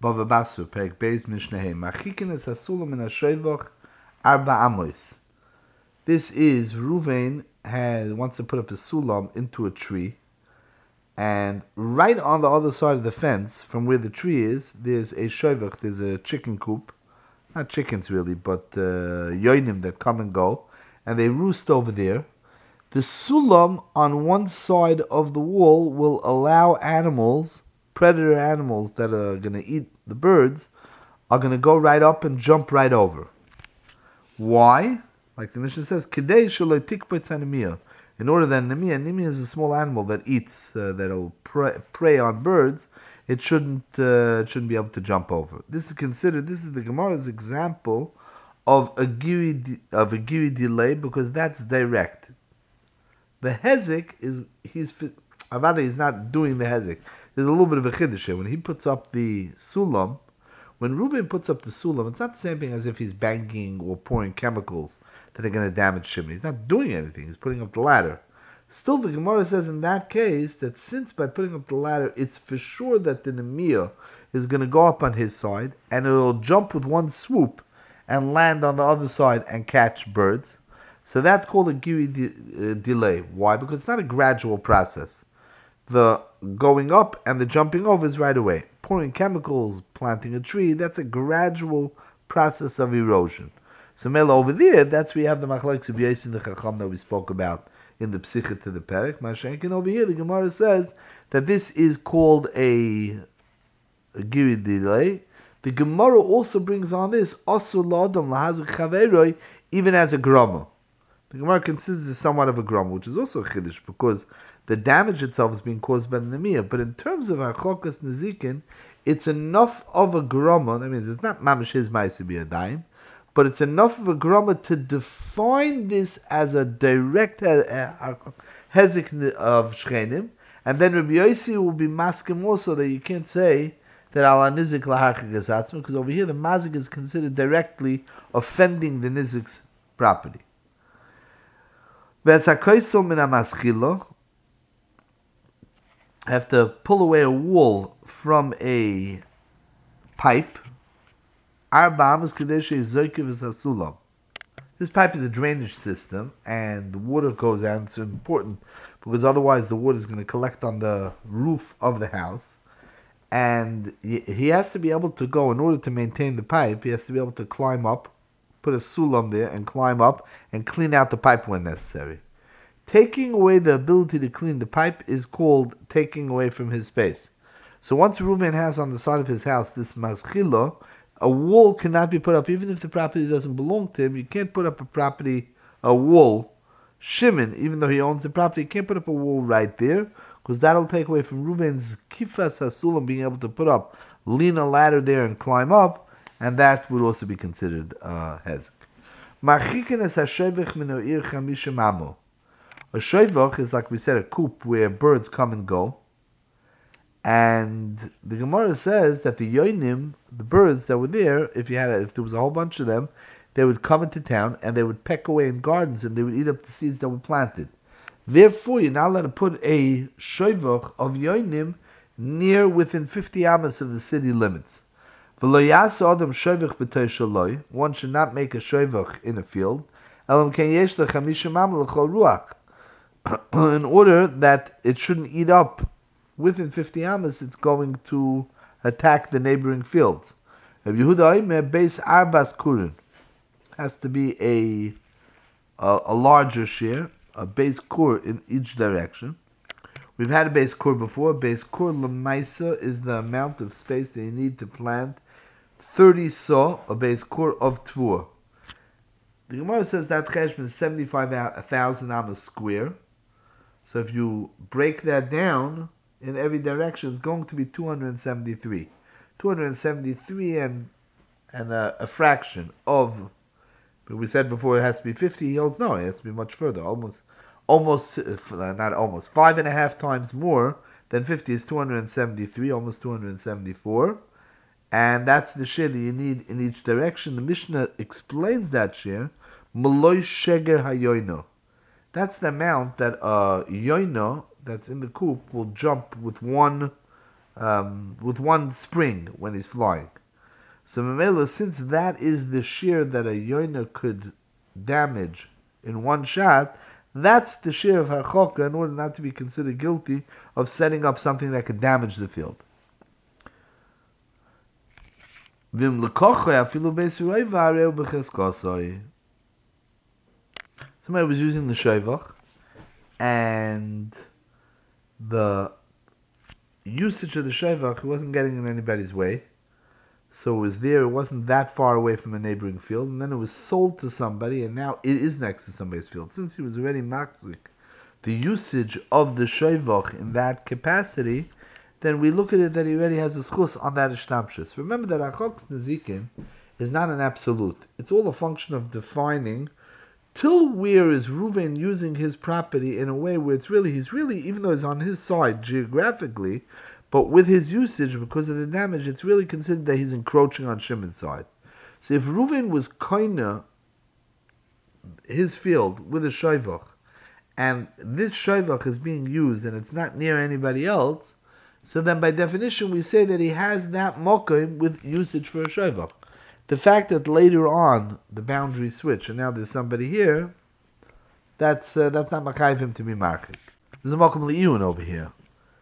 Bava Basra, Perek Beis Mishnah. Machikin es hasulam min hashoivach arba amos. This is Ruvain wants to put up a sulam into a tree, and right on the other side of the fence, from where the tree is, there's a shoivach, there's a chicken coop, not chickens really, but yoinim that come and go, and they roost over there. The sulam on one side of the wall will allow animals, predator animals that are going to eat the birds, are going to go right up and jump right over. Why? Like the Mishnah says, Kidei shaloi tikpetz anemia. In order that nemia is a small animal that eats, that'll prey on birds, it shouldn't be able to jump over. This is the Gemara's example of a giri delay, because that's direct. The hezek he's not doing the hezek. There's a little bit of a chiddush here. When he puts up the sulam, when Reuben puts up the sulam, it's not the same thing as if he's banging or pouring chemicals that are going to damage Shimon. He's not doing anything. He's putting up the ladder. Still, the Gemara says in that case that since by putting up the ladder, it's for sure that the Nemiyah is going to go up on his side and it'll jump with one swoop and land on the other side and catch birds. So that's called a giri delay. Why? Because it's not a gradual process. The going up and the jumping over is right away. Pouring chemicals, planting a tree, that's a gradual process of erosion. So Mela over there, that's where you have the machlokes of Yosef and the Chacham that we spoke about in the Psicha to the Perek. Mashenkin over here, the Gemara says that this is called a giri delay. The Gemara also brings on this asur la'adam lahazik chaveroi, even as a grama. The Gemara considers this somewhat of a grama, which is also a chiddush, because the damage itself is being caused by the nemiyah. But in terms of hachokas nezikin, it's enough of a grama. That means it's not mamish his ma'aseh biyadayim, but it's enough of a grama to define this as a direct hezek of shchenim, and then Rabbi Yossi will be maskim also that you can't say that ala nizik laharchik esatzma, because over here the mazik is considered directly offending the nizik's property. Have to pull away a wall from a pipe. This pipe is a drainage system, and the water goes out. It's important because otherwise the water is going to collect on the roof of the house. And he has to be able to go, in order to maintain the pipe, he has to be able to climb up, put a sulam there and climb up and clean out the pipe when necessary. Taking away the ability to clean the pipe is called taking away from his space. So once Reuven has on the side of his house this maschila, a wall cannot be put up, even if the property doesn't belong to him. You can't put up a wall. Shimon, even though he owns the property, can't put up a wall right there, because that'll take away from Reuven's kifas hasulam, being able to put up, lean a ladder there and climb up, and that would also be considered hezek. Machikin es hashoivach min ha'ir chamisha amo. A shoivach is, like we said, a coop where birds come and go. And the Gemara says that the yoinim, the birds that were there, if there was a whole bunch of them, they would come into town and they would peck away in gardens and they would eat up the seeds that were planted. Therefore, you're not allowed to put a shoivach of yoinim within 50 amas of the city limits. One should not make a shoivach in a field, in order that it shouldn't eat up within 50 amas. It's going to attack the neighboring fields. Rabbi Yehuda base arbas kurin has to be a larger share, a base kur in each direction. We've had a base kur before. A base kur lemaisa is the amount of space that you need to plant 30 saw, a base kur of tvur. The Gemara says that cheshbon is 75,000 amas square. So if you break that down in every direction, it's going to be 273. 273 and a fraction of. But we said before it has to be 50. He holds no, it has to be much further. Almost, not almost. 5.5 times more than 50 is 273, almost 274. And that's the share that you need in each direction. The Mishnah explains that share. Maloi sheger hayoino. That's the amount that yoino that's in the coop will jump with one with one spring when he's flying. So Mamela, since that is the shear that a yoina could damage in one shot, that's the shear of Harchoka in order not to be considered guilty of setting up something that could damage the field. Somebody was using the shevach, and the usage of the shevach, he wasn't getting in anybody's way. So it was there, it wasn't that far away from a neighboring field, and then it was sold to somebody, and now it is next to somebody's field. Since he was already makzik, the usage of the shevach in that capacity, then we look at it that he already has a schus on that ishtamshus. Remember that Achok's Nezikin is not an absolute. It's all a function of defining till where is Reuven using his property in a way where he's really, even though he's on his side geographically, but with his usage, because of the damage, it's really considered that he's encroaching on Shimon's side. So if Reuven was koina his field with a shevach, and this shevach is being used and it's not near anybody else, so then by definition we say that he has that mokim with usage for a shevach. The fact that later on the boundaries switch and now there's somebody here, that's not makayiv him to be market. There's a mokim li'iyun over here.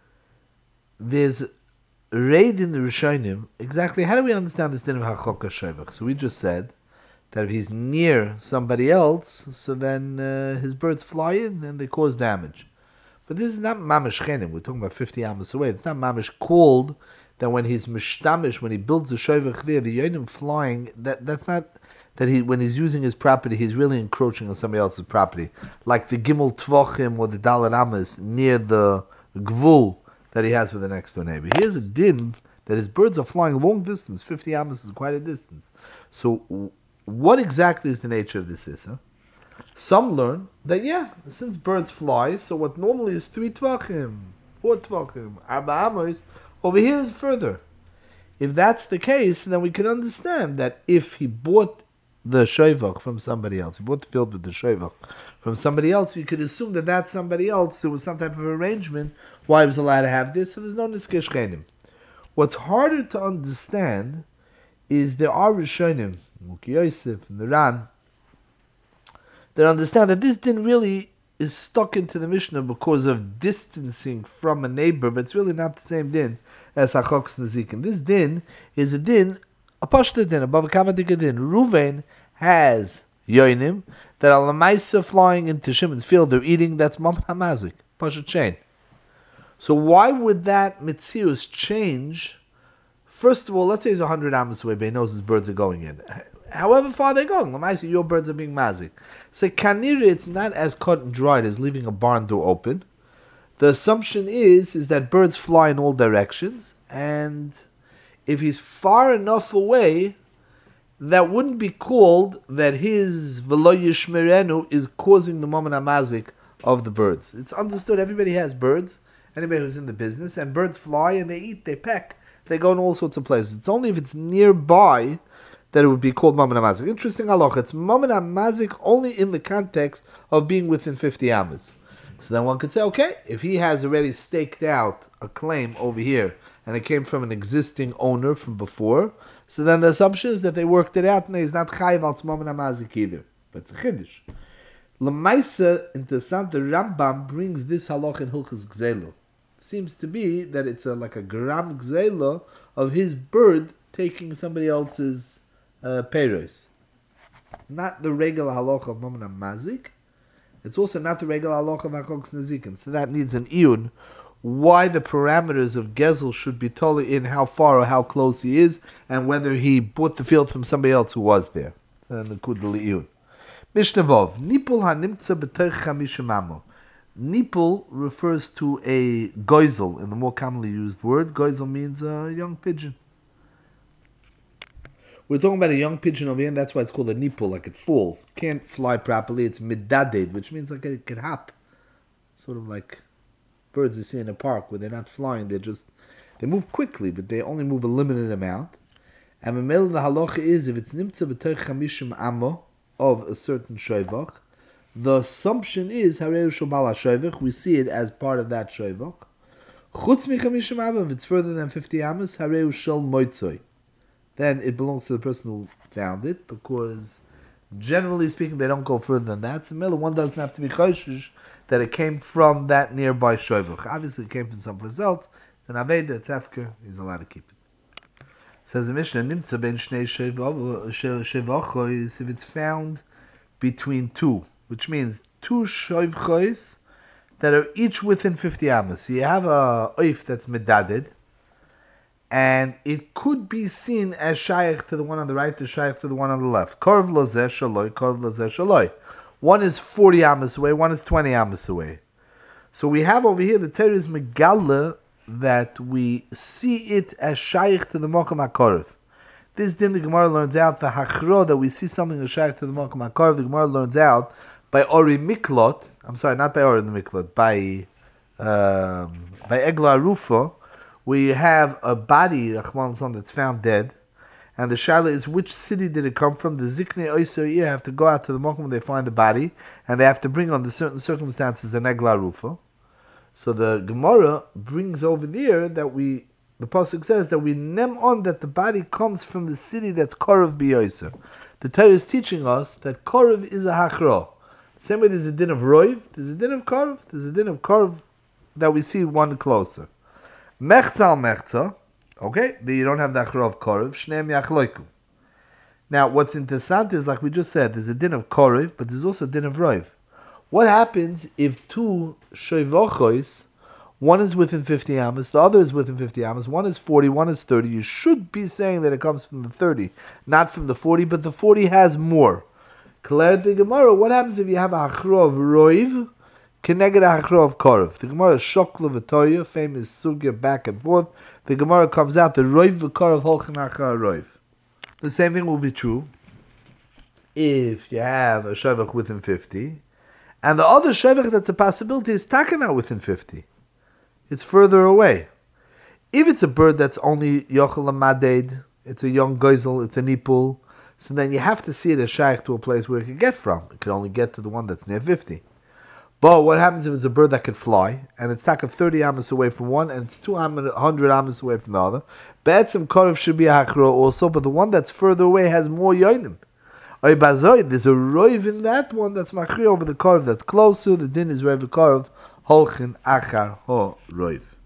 There's raid in the Rishonim. Exactly how do we understand this din of Hachoka Shevach? So we just said that if he's near somebody else, so then his birds fly in and they cause damage. But this is not mamish chenim. We're talking about 50 amos away. It's not mamish called that when he's mishtamish, when he builds the shevach there, the yonim flying. That's not that when he's using his property, he's really encroaching on somebody else's property, like the gimel tvochim or the dalet amos near the gvul that he has with the next door neighbor. Here's a din that his birds are flying long distance. 50 amos is quite a distance. So what exactly is the nature of this issa? Some learn that, since birds fly, so what normally is 3 tvachim, 4 tvachim, 4 amos, over here is further. If that's the case, then we can understand that if he bought the shevach from somebody else, he bought the field with the shevach from somebody else, you could assume that that somebody else, there was some type of arrangement why he was allowed to have this, so there's no niskish chenim. What's harder to understand is there are Rishonim, Muki Yosef and the Ran, that understand that this din really is stuck into the Mishnah because of distancing from a neighbor, but it's really not the same din as Hachok's Nezikin. This din is a din, a pashta din, above a kamadik din. Reuven has yoinim that are lamaisa flying into Shimon's field, they're eating, that's mam hamazik, pasha chain. So why would that mitzius change? First of all, let's say he's 100 amos away, but he knows his birds are going in. However far they're going, lamaisa, your birds are being mazik. So kanira, it's not as cut and dried as leaving a barn door open. The assumption is that birds fly in all directions, and if he's far enough away, that wouldn't be called that his v'lo yishmerenu is causing the moment amazik of the birds. It's understood everybody has birds, anybody who's in the business, and birds fly and they eat, they peck, they go in all sorts of places. It's only if it's nearby that it would be called moment amazik. Interesting halacha, it's moment amazik only in the context of being within 50 amas. So then one could say, okay, if he has already staked out a claim over here, and it came from an existing owner from before, so then the assumption is that they worked it out, and he's not chayiv al tzmam namazik either. But it's a chiddush. L'maisa, interessant, the Rambam brings this halach in Hilchas Gzelo. Seems to be that it's like a gram gzelo of his bird taking somebody else's peiros. Not the regular halach of Mammon Mazik. It's also not the regular halach of Hakok's Nezikin. So that needs an iyun. Why the parameters of Gezel should be told in how far or how close he is, and whether he bought the field from somebody else who was there. Mishnah Vov. Nipul hanimtza b'toich chamishim amo. Nipul refers to a goizel, in the more commonly used word. Goizel means a young pigeon. We're talking about a young pigeon over here, and that's why it's called a nipul, like it falls. Can't fly properly. It's midaded, which means like it can hop. Sort of like birds you see in a park where they're not flying, they move quickly, but they only move a limited amount. And the male of the halacha is, if it's nimtza b'toich chamishim amo, of a certain shevach, the assumption is, hareu shel bal hashevach, we see it as part of that shevach. Chutz mi-50 amos, if it's further than 50 amos, hareu shel moitzoi. Then it belongs to the person who found it, because generally speaking, they don't go further than that. So Miller, one doesn't have to be choshish that it came from that nearby shoivach. Obviously, it came from someplace else. It's an aveda, it's hefker, he's allowed to keep it. Says the Mishnah, nimtza ben shnei shevachos, if it's found between two, which means two shoivachos that are each within 50 amos. So you have a oif that's medaded, and it could be seen as shaykh to the one on the right, to shaykh to the one on the left. Korv lozeh shaloi, korv lozeh shaloi. One is 40 amos away, one is 20 amos away. So we have over here, the Torah is megala, that we see it as shaykh to the Mokum HaKorv. This din the Gemara learns out, the hachro, that we see something as shaykh to the Mokum HaKorv, the Gemara learns out by Ori Miklot, I'm sorry, not by Ori the Miklot, by Egla Rufa, where you have a body, Rahman, that's found dead, and the shala is which city did it come from. The Ziknei Oisei have to go out to the Mokum when they find the body, and they have to bring under certain circumstances an Egla Rufa. So the Gemara brings over there that the pasuk says that we nem on that the body comes from the city that's Korov B'Yoser. The Torah is teaching us that Korov is a hachro. Same way there's a din of Roiv, there's a din of Korov, there's a din of Korov that we see one closer. Mechza al mechza, okay, but you don't have the hachro of Korov, shneim yachloiku. Now what's interesting is, like we just said, there's a din of Korov, but there's also a din of Roiv. What happens if two shoivochos, one is within 50 amos, the other is within 50 amos, one is 40, one is 30? You should be saying that it comes from the 30, not from the 40, but the 40 has more. Clarity Gemara, what happens if you have a hachro of roiv, connected a hachro of korov? The Gemara is shokla v'toya, famous sugya back and forth. The Gemara comes out, the roiv v'korov holchen achar roiv. The same thing will be true if you have a shovach within 50, and the other shevach that's a possibility is takana within 50. It's further away. If it's a bird that's only yochel maded, it's a young geisel, it's a nipul, so then you have to see it as shaykh to a place where it can get from. It can only get to the one that's near 50. But what happens if it's a bird that could fly, and it's taka 30 amos away from one, and it's 200 amos away from the other? Be'etzem korov should be a hakro also, but the one that's further away has more yoinim. There's a roiv in that one that's machri over the korv that's closer. The din is roiv korv holchen achar ho roiv.